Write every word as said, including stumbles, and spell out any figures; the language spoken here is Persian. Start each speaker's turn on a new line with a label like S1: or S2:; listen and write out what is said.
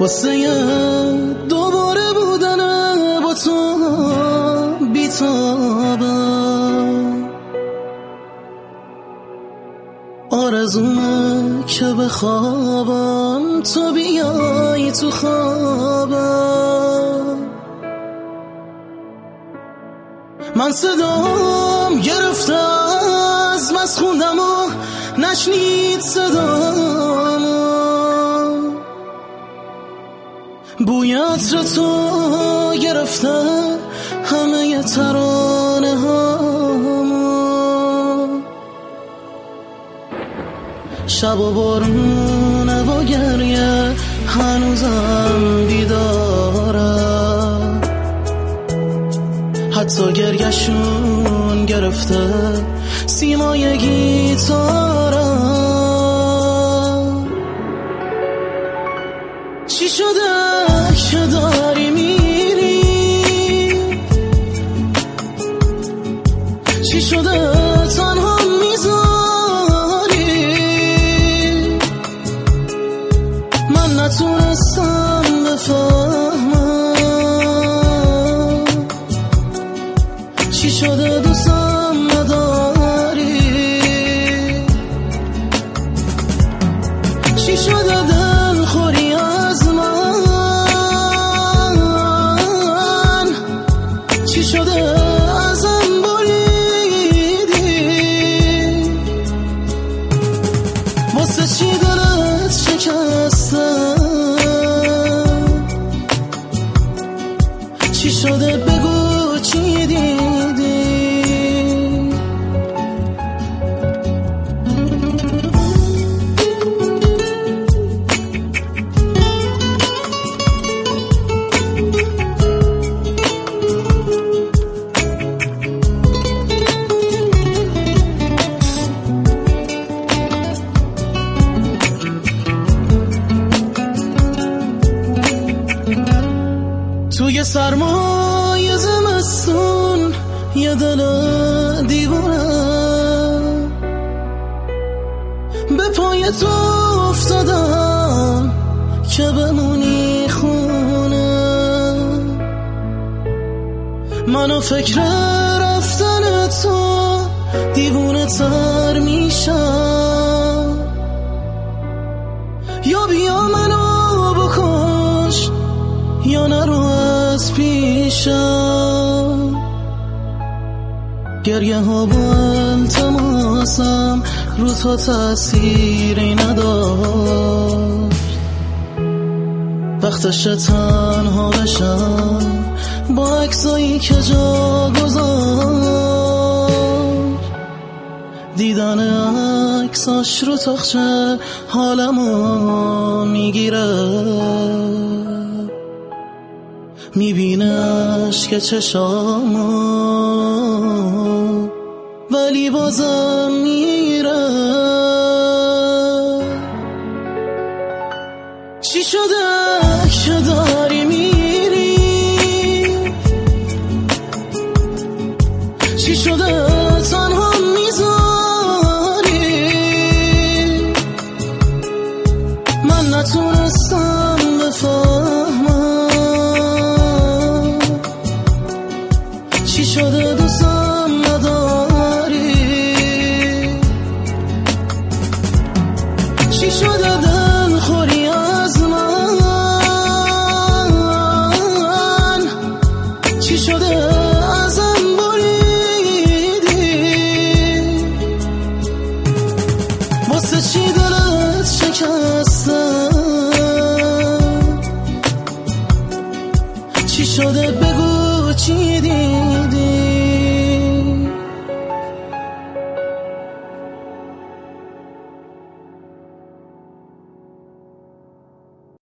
S1: واسه دوباره بودن با تو بیتابم، آرزومه که بخوابم تو بیای تو خوابم. من صدام گرفته از مست خوندم و نشنید صدامو، بوی عطر تو گرفته همه ترانه هامو. شب و بارونه و گریه هنوزم بیدارم، حتی گریهشون گرفته سیمای گیتارم. چی شده که داری میری؟ چی شده تنها میذاری؟ من نتونستم بفهمم چی شده دوستم نداری؟ چی شده دل خوری از من؟ چی شده ازم بریدی؟ واسه چی دلت شکسته؟ چی شده بگو چی دیدی؟ توی سرمای زمستون یه دل دیوونه به پای تو افتادم که بمونی خونه. منو فکر رفتن تو دیوونه تر میشم، یا بیا منو بکش یا نرو از پیشم. گریه ها با التماسم رو تو تأثیری نداشت، وقتش تنها بشم با عکسایی که جا گذاشت. دیدن عکساش رو تاخچه حالمو میگیره، میبینش که چشامو ولی بازم میره. چی شده که داری میری؟ چی شده تنها میذاری؟ من نتونستم بفهمم چی شده دوستم نداری؟ چی شده دل خوری از من؟ چی شده ازم بریدی؟ واسه چی دلت شکسته؟ چی شده بگو چی دیدی؟